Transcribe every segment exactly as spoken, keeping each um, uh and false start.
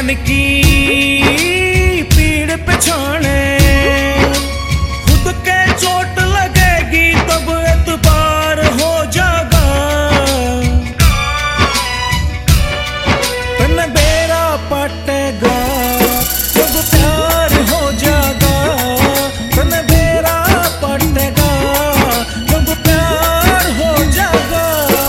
मन की पीड़ पे छाने, खुद के चोट लगेगी तब एतबार हो जागा। तन बेरा पटेगा जब प्यार हो जागा, तन बेरा पटेगा जब प्यार हो जागा।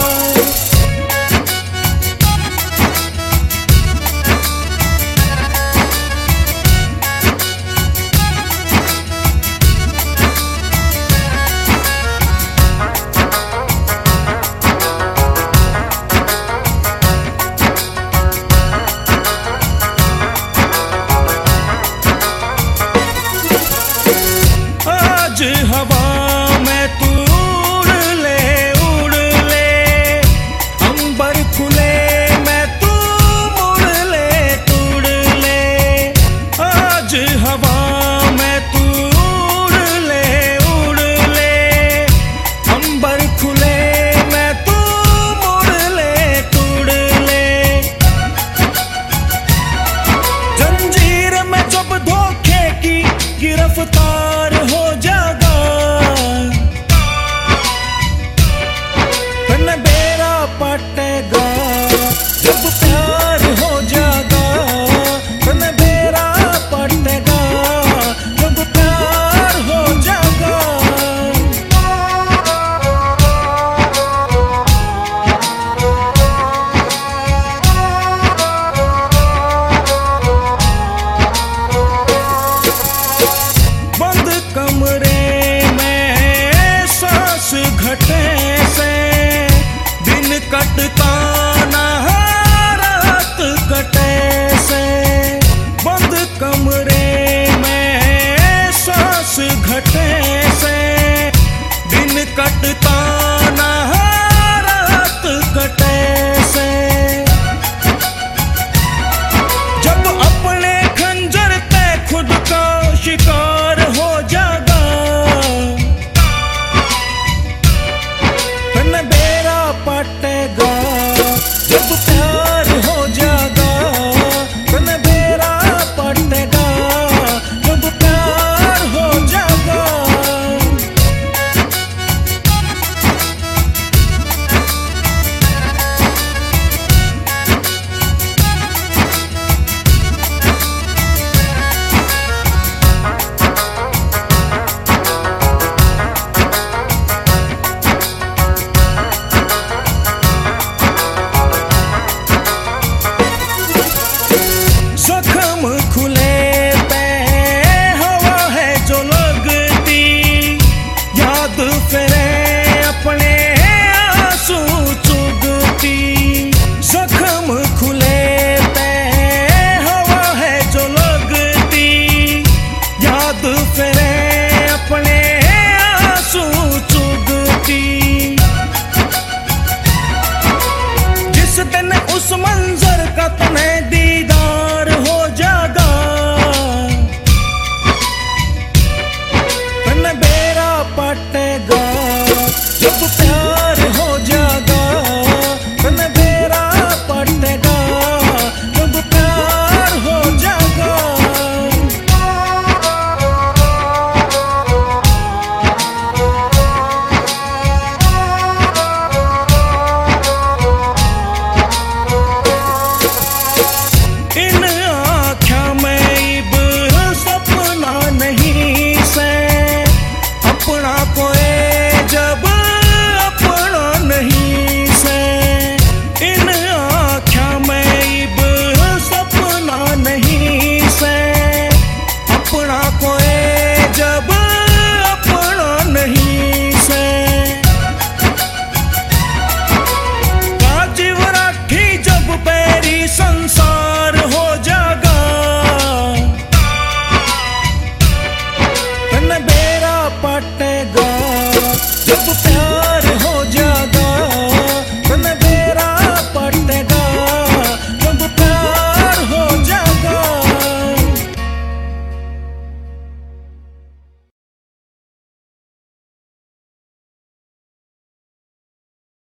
आज हवा में तू उड़ ले उड़ ले, अंबर खुले मैं तू मुड़ ले तुड़ ले। आज हवा में तू उड़ ले उड़ ले, अंबर खुले मैं तू मुड़ ले तुड़ ले। जंजीर में जब धोखे की गिरफ्तार हो जागा, तन बेरा पटेगा जब प्यार हो जागा, तन बेरा पटेगा जब प्यार हो जागा। बंद कमरे में सांस घटे से दिन कटता ना रात कटे से। बंद कमरे में सांस घटे से दिन कटता ना रात कटे से। जब अपने खंजर पे खुद का शिकार हो जागा, तन बेरा पटेगा जब प्यार हो जागा, तन बेरा पटेगा जब प्यार हो जागा। जख्म खुले पे हवा है जो लगती, याद फिरे अपने आंसू चुगती। जख्म खुले पे हवा है जो लगती, याद फिरे अपने आंसू चुगती। जिस दिन उस मंजर का तुम्हें दीदार हो जागा, तन बेरा पटेगा जब प्यार हो जागा, तन बेरा पटेगा जब प्यार हो जागा। इन आँखों में इब सपना नहीं से, अपना कोई जब अपना नहीं से। इन आँखों में इब सपना नहीं से, अपना कोई जब अपना नहीं से। काजिव राठी जब पैरी संसार हो जागा, तन बेरा पटे